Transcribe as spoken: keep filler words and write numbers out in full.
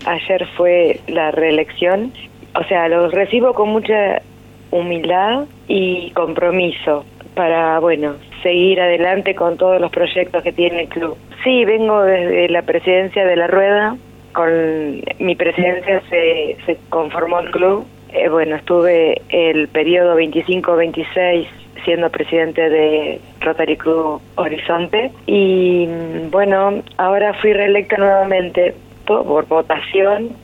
ayer fue la reelección. O sea, lo recibo con mucha humildad y compromiso para, bueno, seguir adelante con todos los proyectos que tiene el club. Sí, vengo desde la presidencia de La Rueda. Con mi presidencia se, se conformó el club. Eh, bueno, estuve el periodo veinticinco veintiséis siendo presidente de Rotary Club Horizonte y bueno, ahora fui reelecta nuevamente por votación